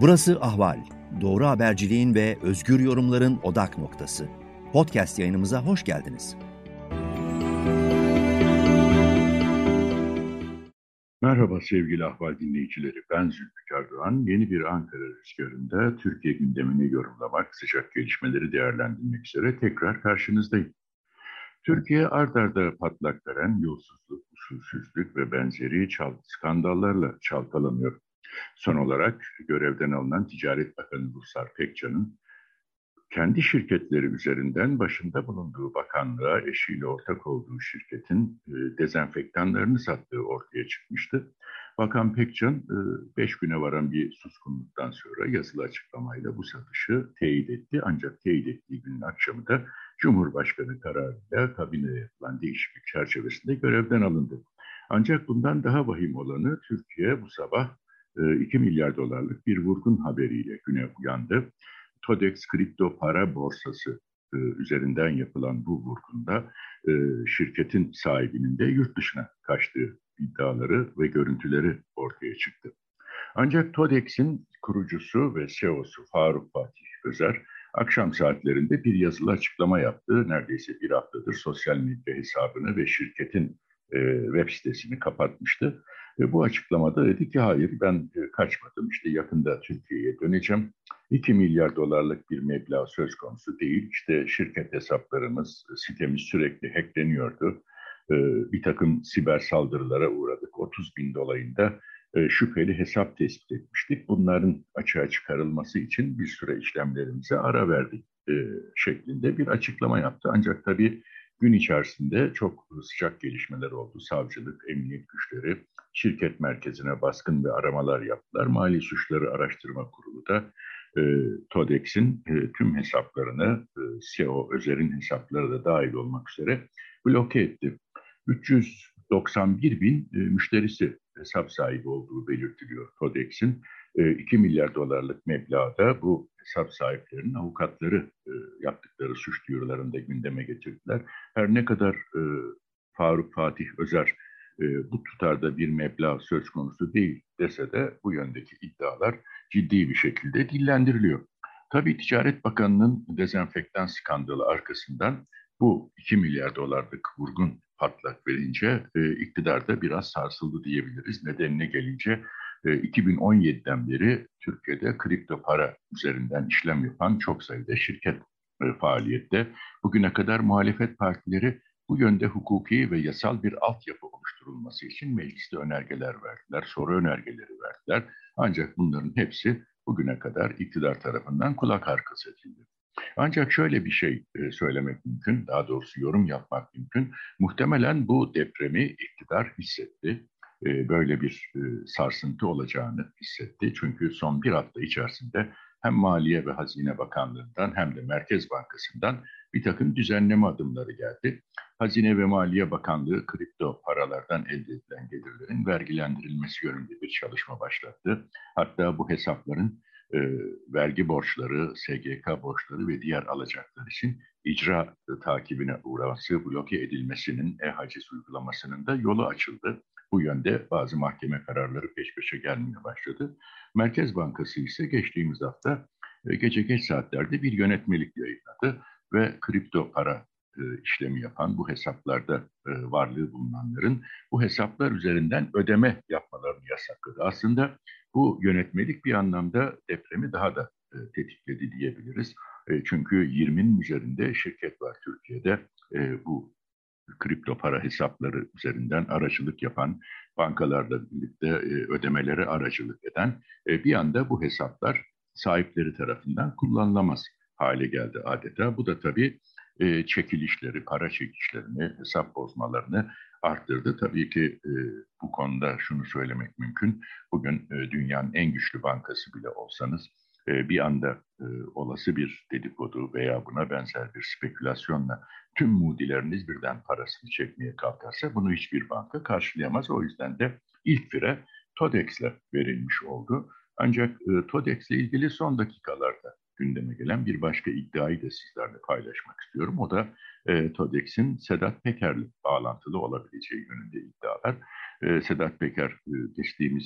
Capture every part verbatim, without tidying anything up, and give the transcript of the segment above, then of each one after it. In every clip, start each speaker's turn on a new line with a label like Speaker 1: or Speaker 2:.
Speaker 1: Burası Ahval. Doğru haberciliğin ve özgür yorumların odak noktası. Podcast yayınımıza hoş geldiniz.
Speaker 2: Merhaba sevgili Ahval dinleyicileri. Ben Zülfikar Doğan. Yeni bir Ankara Rüzgarı'nda Türkiye gündemini yorumlamak, sıcak gelişmeleri değerlendirmek üzere tekrar karşınızdayım. Türkiye art arda patlak veren yolsuzluk, usulsüzlük ve benzeri çal skandallarla çalkalanıyor. Son olarak görevden alınan Ticaret Bakanı Ruslar Pekcan'ın kendi şirketleri üzerinden başında bulunduğu bakanlığa eşiyle ortak olduğu şirketin e, dezenfektanlarını sattığı ortaya çıkmıştı. Bakan Pekcan e, beş güne varan bir suskunluktan sonra yazılı açıklamayla bu satışı teyit etti. Ancak teyit ettiği günün akşamı da Cumhurbaşkanı kararıyla kabineye yapılan değişiklik çerçevesinde görevden alındı. Ancak bundan daha vahim olanı Türkiye bu sabah e, iki milyar dolarlık bir vurgun haberiyle güne uyandı. TODEX kripto para borsası e, üzerinden yapılan bu vurgunda e, şirketin sahibinin de yurt dışına kaçtığı iddiaları ve görüntüleri ortaya çıktı. Ancak TODEX'in kurucusu ve C E O'su Faruk Fatih Özer akşam saatlerinde bir yazılı açıklama yaptı. Neredeyse bir haftadır sosyal medya hesabını ve şirketin e, web sitesini kapatmıştı. Ve bu açıklamada dedi ki hayır ben e, kaçmadım, işte yakında Türkiye'ye döneceğim. iki milyar dolarlık bir meblağ söz konusu değil. İşte şirket hesaplarımız, sitemiz sürekli hackleniyordu. E, bir takım siber saldırılara uğradık. otuz bin dolayında e, şüpheli hesap tespit etmiştik. Bunların açığa çıkarılması için bir süre işlemlerimize ara verdik e, şeklinde bir açıklama yaptı. Ancak tabii gün içerisinde çok sıcak gelişmeler oldu. Savcılık, emniyet güçleri şirket merkezine baskın ve aramalar yaptılar. Mali Suçları Araştırma Kurulu da e, TODEX'in e, tüm hesaplarını, e, C E O Özer'in hesapları da dahil olmak üzere bloke etti. üç yüz doksan bir bin e, müşterisi hesap sahibi olduğu belirtiliyor TODEX'in. E, iki milyar dolarlık meblağda bu hesap sahiplerinin avukatları e, yaptıkları suç duyurularında gündeme getirdiler. Her ne kadar e, Faruk Fatih Özer e, bu tutarda bir meblağ söz konusu değil dese de bu yöndeki iddialar ciddi bir şekilde dillendiriliyor. Tabii Ticaret Bakanı'nın dezenfektan skandalı arkasından bu iki milyar dolarlık vurgun patlak verince e, iktidar da biraz sarsıldı diyebiliriz. Nedenine gelince e, iki bin on yediden beri Türkiye'de kripto para üzerinden işlem yapan çok sayıda şirket e, faaliyette. Bugüne kadar muhalefet partileri bu yönde hukuki ve yasal bir altyapı oluşturulması için mecliste önergeler verdiler, soru önergeleri verdiler. Ancak bunların hepsi bugüne kadar iktidar tarafından kulak arkası edildi. Ancak şöyle bir şey e, söylemek mümkün, daha doğrusu yorum yapmak mümkün. Muhtemelen bu depremi iktidar hissetti. E, böyle bir e, sarsıntı olacağını hissetti. Çünkü son bir hafta içerisinde hem Maliye ve Hazine Bakanlığı'ndan hem de Merkez Bankası'ndan bir takım düzenleme adımları geldi. Hazine ve Maliye Bakanlığı kripto paralardan elde edilen gelirlerin vergilendirilmesi yönünde bir çalışma başlattı. Hatta bu hesapların e, vergi borçları, S G K borçları ve diğer alacaklar için icra e, takibine uğraması, bloke edilmesinin, e-haciz uygulamasının da yolu açıldı. Bu yönde bazı mahkeme kararları peş peşe gelmeye başladı. Merkez Bankası ise geçtiğimiz hafta e, gece geç saatlerde bir yönetmelik yayınladı ve kripto para e, işlemi yapan, bu hesaplarda e, varlığı bulunanların bu hesaplar üzerinden ödeme yapmalarını yasakladı. Aslında bu yönetmelik bir anlamda depremi daha da e, tetikledi diyebiliriz. E, çünkü yirminin üzerinde şirket var Türkiye'de. E, bu kripto para hesapları üzerinden aracılık yapan, bankalarla birlikte e, ödemelere aracılık eden, e, bir anda bu hesaplar sahipleri tarafından kullanılamaz hale geldi adeta. Bu da tabii e, çekilişleri, para çekişlerini, hesap bozmalarını arttırdı. Tabii ki e, bu konuda şunu söylemek mümkün. Bugün e, dünyanın en güçlü bankası bile olsanız e, bir anda e, olası bir dedikodu veya buna benzer bir spekülasyonla tüm mudileriniz birden parasını çekmeye kalkarsa bunu hiçbir banka karşılayamaz. O yüzden de ilk fire TODEX'le verilmiş oldu. Ancak e, TODEX'le ilgili son dakikalarda gündeme gelen bir başka iddiayı da sizlerle paylaşmak istiyorum. O da e, TODEX'in Sedat Peker'le bağlantılı olabileceği yönünde iddialar. E, Sedat Peker e, geçtiğimiz yıl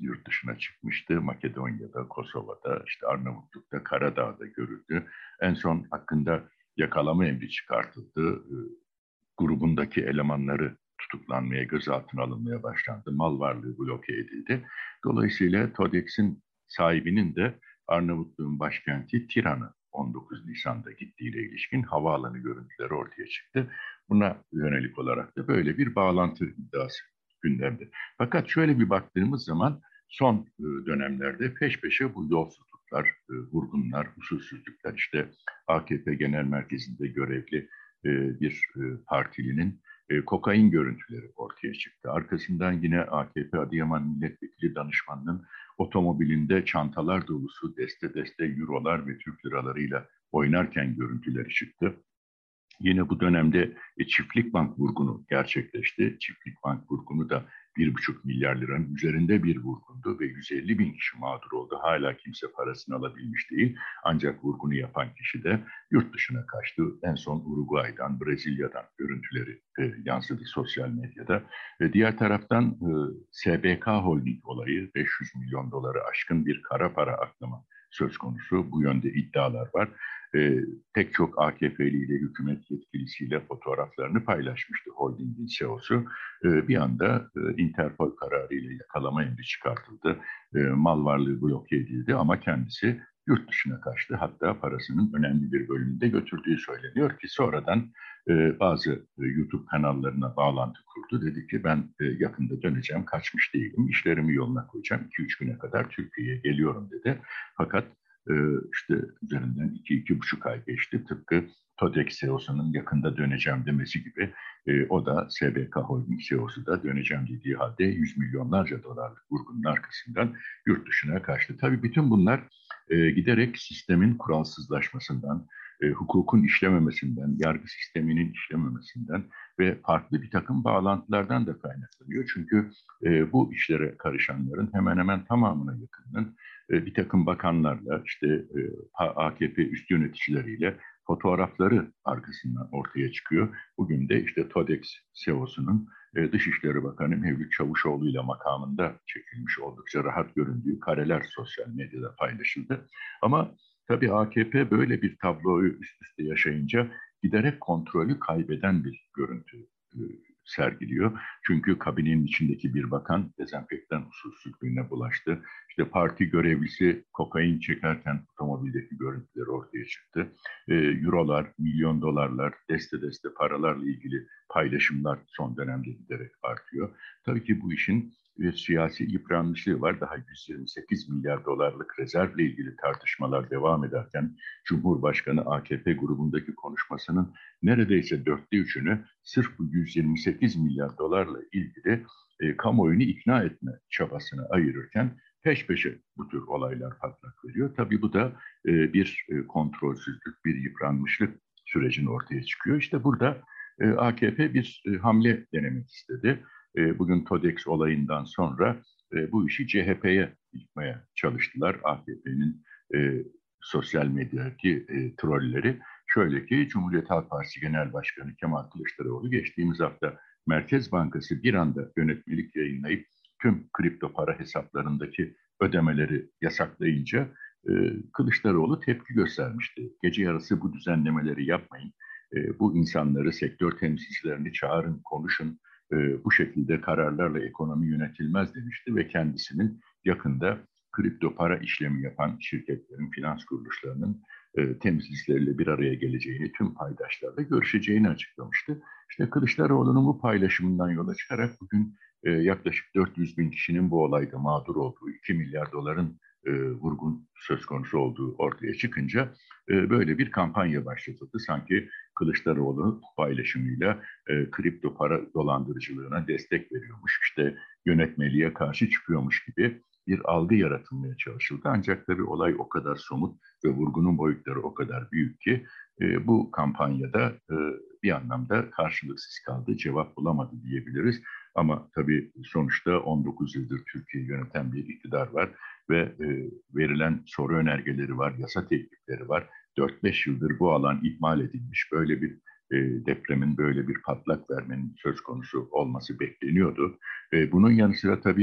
Speaker 2: yurt dışına çıkmıştı. Makedonya'da, Kosova'da, işte Arnavutluk'ta, Karadağ'da görüldü. En son hakkında yakalama emri çıkartıldı. E, grubundaki elemanları tutuklanmaya, gözaltına alınmaya başlandı. Mal varlığı bloke edildi. Dolayısıyla TODEX'in sahibinin de Arnavutluğun başkenti Tirana on dokuz Nisan'da gittiğiyle ilişkin havaalanı görüntüleri ortaya çıktı. Buna yönelik olarak da böyle bir bağlantı iddiası gündemde. Fakat şöyle bir baktığımız zaman son dönemlerde peş peşe bu yolsuzluklar, vurgunlar, usulsüzlükler, işte A K P Genel Merkezi'nde görevli bir partilinin kokain görüntüleri ortaya çıktı. Arkasından yine A K P Adıyaman Milletvekili danışmanının otomobilinde çantalar dolusu deste deste eurolar ve Türk liralarıyla oynarken görüntüleri çıktı. Yine bu dönemde e, Çiftlik Bank vurgunu gerçekleşti. Çiftlik Bank vurgunu da bir buçuk milyar liranın üzerinde bir vurgundu ve yüz elli bin kişi mağdur oldu. Hala kimse parasını alabilmiş değil. Ancak vurgunu yapan kişi de yurt dışına kaçtı. En son Uruguay'dan, Brezilya'dan görüntüleri e, yansıdı sosyal medyada. E, diğer taraftan e, S B K Holding olayı, beş yüz milyon doları aşkın bir kara para aklama söz konusu. Bu yönde iddialar var. E, pek çok A K P'li ile hükümet yetkilisiyle fotoğraflarını paylaşmıştı holdingin C E O'su. E, bir anda e, Interpol kararıyla yakalama emri çıkartıldı. E, mal varlığı bloke edildi ama kendisi yurt dışına kaçtı. Hatta parasının önemli bir bölümünü de götürdüğü söyleniyor ki sonradan e, bazı e, YouTube kanallarına bağlantı kurdu. Dedi ki ben e, yakında döneceğim, kaçmış değilim, işlerimi yoluna koyacağım. iki üç güne kadar Türkiye'ye geliyorum dedi. Fakat e, işte üzerinden iki iki buçuk ay geçti. Tıpkı TODEX C E O'sunun yakında döneceğim demesi gibi e, o da S B K Holding C E O'su da döneceğim dediği halde yüz milyonlarca dolarlık vurgunun arkasından yurt dışına kaçtı. Tabii bütün bunlar e, giderek sistemin kuralsızlaşmasından, e, hukukun işlememesinden, yargı sisteminin işlememesinden ve farklı bir takım bağlantılardan da kaynaklanıyor. Çünkü e, bu işlere karışanların hemen hemen tamamına yakınının e, bir takım bakanlarla, işte e, A K P üst yöneticileriyle fotoğrafları arkasından ortaya çıkıyor. Bugün de işte TODEX C E O'sunun e, Dışişleri Bakanı Mevlüt Çavuşoğlu ile makamında çekilmiş oldukça rahat göründüğü kareler sosyal medyada paylaşıldı. Ama tabii A K P böyle bir tabloyu üst üste yaşayınca giderek kontrolü kaybeden bir görüntü e, sergiliyor. Çünkü kabinenin içindeki bir bakan dezenfektan usulsüzlüğüne bulaştı. İşte parti görevlisi kokain çekerken otomobildeki görüntüler ortaya çıktı. E, Eurolar, milyon dolarlar, deste deste paralarla ilgili paylaşımlar son dönemde giderek artıyor. Tabii ki bu işin bir siyasi yıpranmışlığı var. Daha yüz yirmi sekiz milyar dolarlık rezervle ilgili tartışmalar devam ederken Cumhurbaşkanı A K P grubundaki konuşmasının neredeyse dörtte üçünü sırf bu yüz yirmi sekiz milyar dolarla ilgili e, kamuoyunu ikna etme çabasına ayırırken peş peşe bu tür olaylar patlak veriyor. Tabii bu da e, bir e, kontrolsüzlük, bir yıpranmışlık sürecini ortaya çıkıyor. İşte burada e, A K P bir e, hamle denemek istedi. E, bugün TODEX olayından sonra e, bu işi C H P'ye yıkmaya çalıştılar. A K P'nin e, sosyal medyadaki e, trolleri. Şöyle ki Cumhuriyet Halk Partisi Genel Başkanı Kemal Kılıçdaroğlu geçtiğimiz hafta Merkez Bankası bir anda yönetmelik yayınlayıp tüm kripto para hesaplarındaki ödemeleri yasaklayınca e, Kılıçdaroğlu tepki göstermişti. Gece yarısı bu düzenlemeleri yapmayın. E, bu insanları, sektör temsilcilerini çağırın, konuşun. E, bu şekilde kararlarla ekonomi yönetilmez demişti ve kendisinin yakında kripto para işlemi yapan şirketlerin, finans kuruluşlarının e, temsilcileriyle bir araya geleceğini, tüm paydaşlarla görüşeceğini açıklamıştı. İşte Kılıçdaroğlu'nun bu paylaşımından yola çıkarak bugün e, yaklaşık dört yüz bin kişinin bu olayda mağdur olduğu, iki milyar doların e, vurgun söz konusu olduğu ortaya çıkınca e, böyle bir kampanya başlatıldı. Sanki Kılıçdaroğlu paylaşımıyla e, kripto para dolandırıcılığına destek veriyormuş, işte yönetmeliğe karşı çıkıyormuş gibi bir algı yaratılmaya çalışıldı. Ancak tabii olay o kadar somut ve vurgunun boyutları o kadar büyük ki e, bu kampanyada e, bir anlamda karşılıksız kaldı, cevap bulamadı diyebiliriz. Ama tabii sonuçta on dokuz yıldır Türkiye'yi yöneten bir iktidar var ve e, verilen soru önergeleri var, yasa teklifleri var. dört beş yıldır bu alan ihmal edilmiş. Böyle bir e, depremin, böyle bir patlak vermenin söz konusu olması bekleniyordu. E, bunun yanı sıra tabii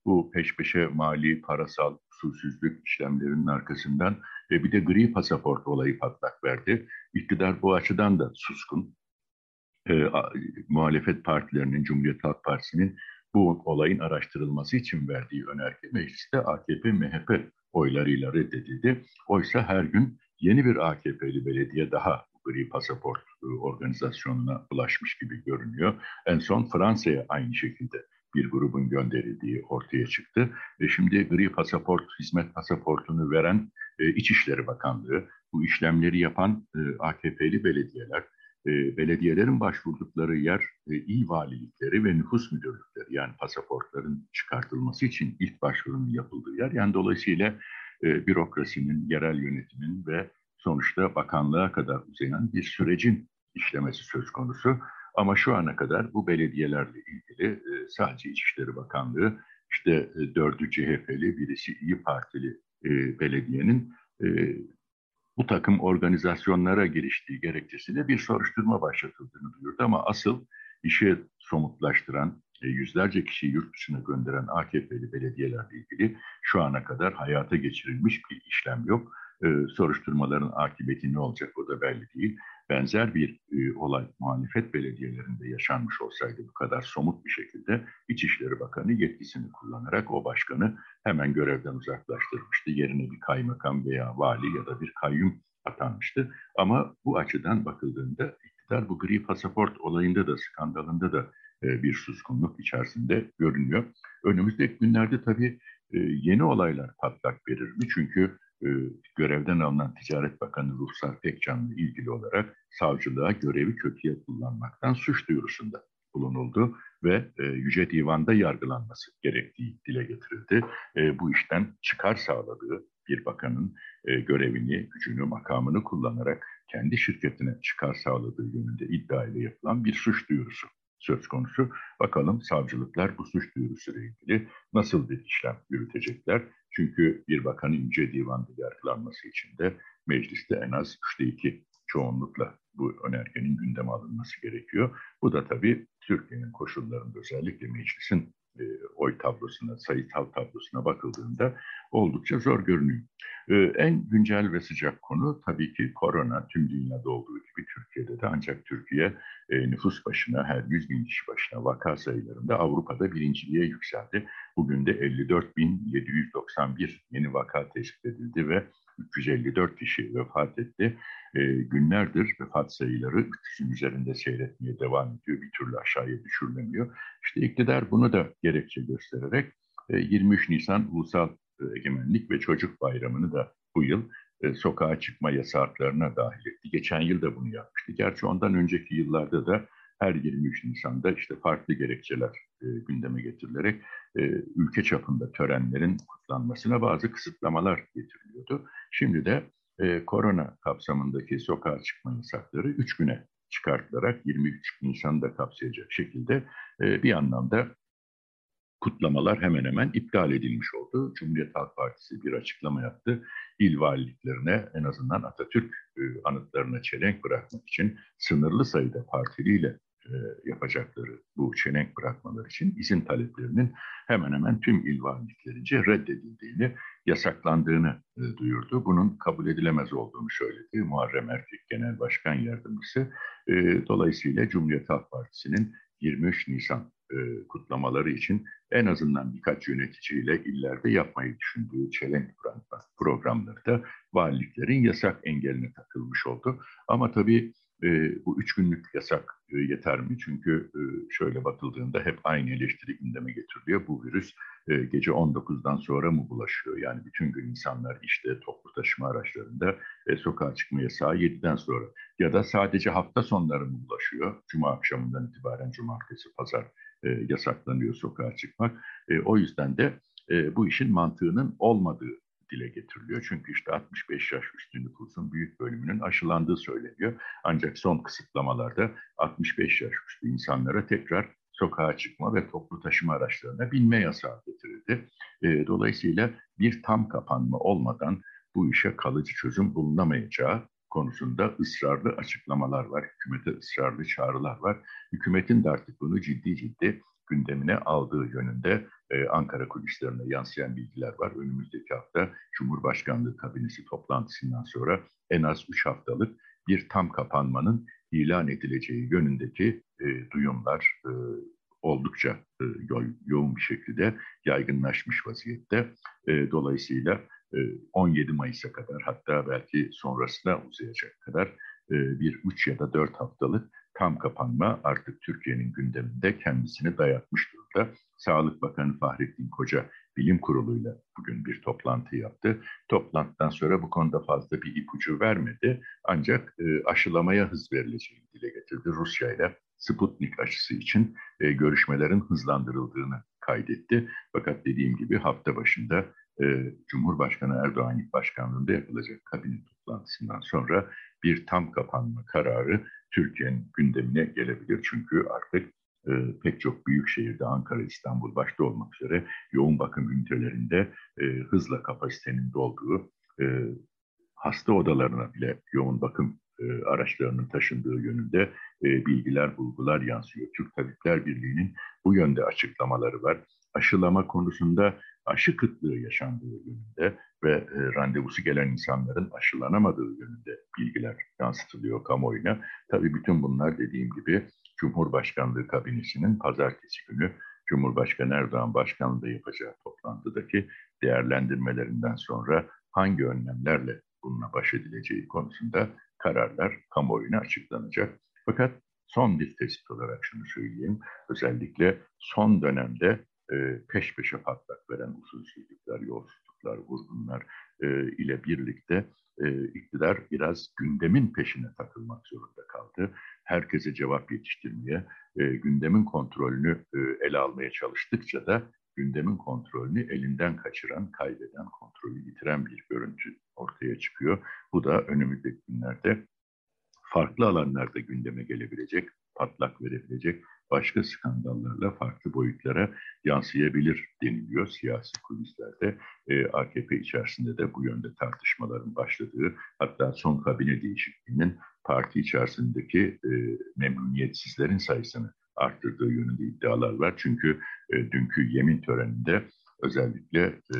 Speaker 2: Bu peş peşe mali, parasal, usulsüzlük işlemlerinin arkasından ve bir de gri pasaport olayı patlak verdi. İktidar bu açıdan da suskun. E, a, muhalefet partilerinin, Cumhuriyet Halk Partisi'nin bu olayın araştırılması için verdiği önerge mecliste A K P M H P oylarıyla reddedildi. Oysa her gün yeni bir A K P'li belediye daha gri pasaport e, organizasyonuna ulaşmış gibi görünüyor. En son Fransa'ya aynı şekilde bir grubun gönderildiği ortaya çıktı. Ve şimdi gri pasaport, hizmet pasaportunu veren e, İçişleri Bakanlığı, bu işlemleri yapan e, A K P'li belediyeler, e, belediyelerin başvurdukları yer e, il valilikleri ve nüfus müdürlükleri, yani pasaportların çıkartılması için ilk başvurunun yapıldığı yer. Yani dolayısıyla e, bürokrasinin, yerel yönetimin ve sonuçta bakanlığa kadar uzayan bir sürecin işlemesi söz konusu. Ama şu ana kadar bu belediyelerle ilgili e, sadece İçişleri Bakanlığı, işte e, dördü C H P'li, birisi İyi Partili e, belediyenin e, bu takım organizasyonlara giriştiği gerekçesiyle bir soruşturma başlatıldığını duyurdu. Ama asıl işi somutlaştıran, e, yüzlerce kişiyi yurt dışına gönderen A K P'li belediyelerle ilgili şu ana kadar hayata geçirilmiş bir işlem yok. E, soruşturmaların akıbeti ne olacak o da belli değil. Benzer bir e, olay muhalefet belediyelerinde yaşanmış olsaydı bu kadar somut bir şekilde İçişleri Bakanı yetkisini kullanarak o başkanı hemen görevden uzaklaştırmıştı. Yerine bir kaymakam veya vali ya da bir kayyum atanmıştı. Ama bu açıdan bakıldığında iktidar bu gri pasaport olayında da, skandalında da e, bir suskunluk içerisinde görünüyor. Önümüzdeki günlerde tabii e, yeni olaylar patlak verir mi? Çünkü e, görevden alınan Ticaret Bakanı Ruhsar Pekcan'la ilgili olarak savcılığa görevi kötüye kullanmaktan suç duyurusunda bulunuldu ve e, Yüce Divan'da yargılanması gerektiği dile getirildi. E, bu işten çıkar sağladığı bir bakanın e, görevini, gücünü, makamını kullanarak kendi şirketine çıkar sağladığı yönünde iddia ile yapılan bir suç duyurusu söz konusu. Bakalım savcılıklar bu suç duyurusuyla ilgili nasıl bir işlem yürütecekler? Çünkü bir bakanın Yüce Divan'da yargılanması için de mecliste en az üçte iki çoğunlukla bu önergenin gündeme alınması gerekiyor. Bu da tabii Türkiye'nin koşullarında, özellikle meclisin e, oy tablosuna, sayısal tablosuna bakıldığında oldukça zor görünüyor. E, en güncel ve sıcak konu tabii ki korona. Tüm dünyada olduğu gibi Türkiye'de de, ancak Türkiye e, nüfus başına, her yüz bin kişi başına vaka sayılarında Avrupa'da birinciliğe yükseldi. Bugün de elli dört bin yedi yüz doksan bir yeni vaka tespit edildi ve üç yüz elli dört kişi vefat etti. E, günlerdir vefat sayıları üç yüzün üzerinde seyretmeye devam ediyor. Bir türlü aşağıya düşürülemiyor. İşte iktidar bunu da gerekçe göstererek e, yirmi üç Nisan Ulusal Egemenlik ve Çocuk Bayramı'nı da bu yıl e, sokağa çıkma yasaklarına dahil etti. Geçen yıl da bunu yapmıştı. Gerçi ondan önceki yıllarda da her yirmi üç Nisan'da işte farklı gerekçeler e, gündeme getirilerek e, ülke çapında törenlerin kutlanmasına bazı kısıtlamalar getiriliyordu. Şimdi de e, korona kapsamındaki sokağa çıkma yasakları üç güne çıkartılarak yirmi üç Nisan'ı da kapsayacak şekilde e, bir anlamda kutlamalar hemen hemen iptal edilmiş oldu. Cumhuriyet Halk Partisi bir açıklama yaptı. İl valiliklerine, en azından Atatürk e, anıtlarına çelenk bırakmak için sınırlı sayıda partiliyle e, yapacakları bu çelenk bırakmalar için izin taleplerinin hemen hemen tüm il valiliklerince reddedildiğini, yasaklandığını e, duyurdu. Bunun kabul edilemez olduğunu söyledi Muharrem Erkek Genel Başkan Yardımcısı. E, dolayısıyla Cumhuriyet Halk Partisi'nin yirmi üç Nisan e, kutlamaları için en azından birkaç yöneticiyle illerde yapmayı düşündüğü çelenk programları da valiliklerin yasak engeline takılmış oldu. Ama tabii e, bu üç günlük yasak e, yeter mi? Çünkü e, şöyle bakıldığında hep aynı eleştiri gündeme getiriliyor. Bu virüs e, gece on dokuzdan sonra mı bulaşıyor? Yani bütün gün insanlar işte toplu taşıma araçlarında, e, sokağa çıkma yasağı yediden sonra, ya da sadece hafta sonları mı bulaşıyor? Cuma akşamından itibaren cumartesi, pazar e, yasaklanıyor sokağa çıkmak. E, o yüzden de e, bu işin mantığının olmadığı dile getiriliyor. Çünkü işte altmış beş yaş üstü nüfusun büyük bölümünün aşılandığı söyleniyor. Ancak son kısıtlamalarda altmış beş yaş üstü insanlara tekrar sokağa çıkma ve toplu taşıma araçlarına binme yasağı getirildi. E, dolayısıyla bir tam kapanma olmadan bu işe kalıcı çözüm bulunamayacağı konusunda ısrarlı açıklamalar var. Hükümete ısrarlı çağrılar var. Hükümetin de artık bunu ciddi ciddi gündemine aldığı yönünde e, Ankara kulislerine yansıyan bilgiler var. Önümüzdeki hafta Cumhurbaşkanlığı kabinesi toplantısından sonra en az üç haftalık bir tam kapanmanın ilan edileceği yönündeki e, duyumlar e, oldukça e, yo- yoğun bir şekilde yaygınlaşmış vaziyette. E, dolayısıyla e, on yedi Mayıs'a kadar, hatta belki sonrasına uzayacak kadar e, bir üç ya da dört haftalık tam kapanma artık Türkiye'nin gündeminde kendisini dayatmış durumda. Sağlık Bakanı Fahrettin Koca Bilim Kurulu'yla bugün bir toplantı yaptı. Toplantıdan sonra bu konuda fazla bir ipucu vermedi. Ancak e, aşılamaya hız verileceğini dile getirdi. Rusya ile Sputnik aşısı için e, görüşmelerin hızlandırıldığını kaydetti. Fakat dediğim gibi hafta başında e, Cumhurbaşkanı Erdoğan ilk başkanlığında yapılacak kabine toplantısından sonra bir tam kapanma kararı Türkiye'nin gündemine gelebilir. Çünkü artık e, pek çok büyük şehirde, Ankara, İstanbul başta olmak üzere yoğun bakım ünitelerinde e, hızla kapasitenin dolduğu, e, hasta odalarına bile yoğun bakım e, araçlarının taşındığı yönünde e, bilgiler, bulgular yansıyor. Türk Tabipler Birliği'nin bu yönde açıklamaları var. Aşılama konusunda aşı kıtlığı yaşandığı yönünde ve e, randevusu gelen insanların aşılanamadığı yönünde bilgiler yansıtılıyor kamuoyuna. Tabii bütün bunlar dediğim gibi Cumhurbaşkanlığı kabinesinin pazartesi günü Cumhurbaşkanı Erdoğan başkanlığında yapacağı toplantıdaki değerlendirmelerinden sonra hangi önlemlerle bununla baş edileceği konusunda kararlar kamuoyuna açıklanacak. Fakat son bir tespit olarak şunu söyleyeyim. Özellikle son dönemde e, peş peşe patlak veren usulsüzlükler, yolsuzluklar, vurgunlar e, ile birlikte e, iktidar biraz gündemin peşine takılmak zorunda kaldı. Herkese cevap yetiştirmeye, e, gündemin kontrolünü e, ele almaya çalıştıkça da gündemin kontrolünü elinden kaçıran, kaybeden, kontrolü yitiren bir görüntü ortaya çıkıyor. Bu da önümüzdeki günlerde farklı alanlarda gündeme gelebilecek, patlak verebilecek başka skandallarla farklı boyutlara yansıyabilir deniliyor siyasi kulislerde. E, A K P içerisinde de bu yönde tartışmaların başladığı, hatta son kabine değişikliğinin parti içerisindeki e, memnuniyetsizlerin sayısını arttırdığı yönünde iddialar var. Çünkü e, dünkü yemin töreninde özellikle e,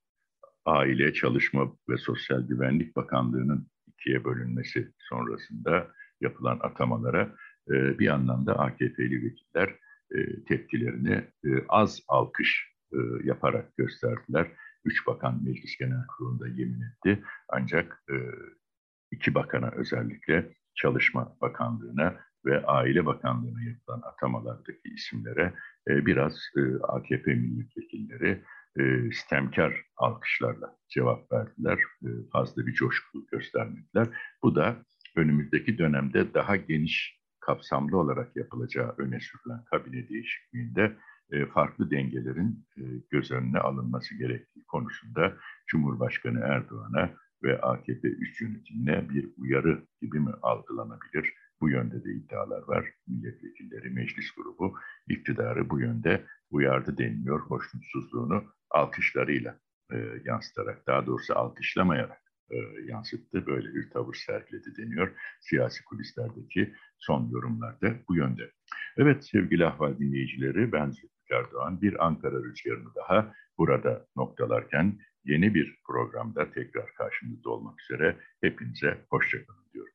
Speaker 2: Aile, Çalışma ve Sosyal Güvenlik Bakanlığı'nın ikiye bölünmesi sonrasında yapılan atamalara e, bir anlamda A K P'li vekiller e, tepkilerini e, az alkış e, yaparak gösterdiler. Üç bakan Meclis Genel Kurulu'nda yemin etti. Ancak e, iki bakana, özellikle Çalışma Bakanlığı'na ve Aile Bakanlığı'na yapılan atamalardaki isimlere e, biraz e, A K P milletvekilleri e, sistemkar alkışlarla cevap verdiler. E, fazla bir coşku göstermediler. Bu da önümüzdeki dönemde daha geniş, kapsamlı olarak yapılacağı öne sürülen kabine değişikliğinde e, farklı dengelerin e, göz önüne alınması gerektiği konusunda Cumhurbaşkanı Erdoğan'a ve A K P üst yönetimine bir uyarı gibi mi algılanabilir? Bu yönde de iddialar var. Milletvekilleri, meclis grubu iktidarı bu yönde uyardı deniliyor. Hoşnutsuzluğunu alkışlarıyla e, yansıtarak, daha doğrusu alkışlamayarak e, yansıttı. Böyle bir tavır sergiledi deniyor. Siyasi kulislerdeki son yorumlarda bu yönde. Evet sevgili Ahval dinleyicileri, ben Zülfikar Doğan. Bir Ankara rüzgarını daha burada noktalarken yeni bir programda tekrar karşınızda olmak üzere hepinize hoşçakalın diyorum.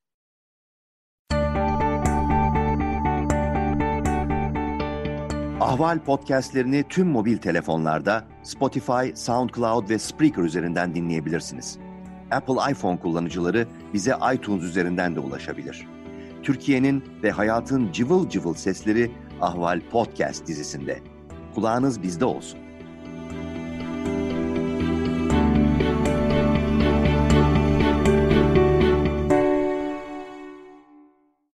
Speaker 1: Ahval podcastlerini tüm mobil telefonlarda Spotify, SoundCloud ve Spreaker üzerinden dinleyebilirsiniz. Apple iPhone kullanıcıları bize iTunes üzerinden de ulaşabilir. Türkiye'nin ve hayatın cıvıl cıvıl sesleri Ahval Podcast dizisinde. Kulağınız bizde olsun.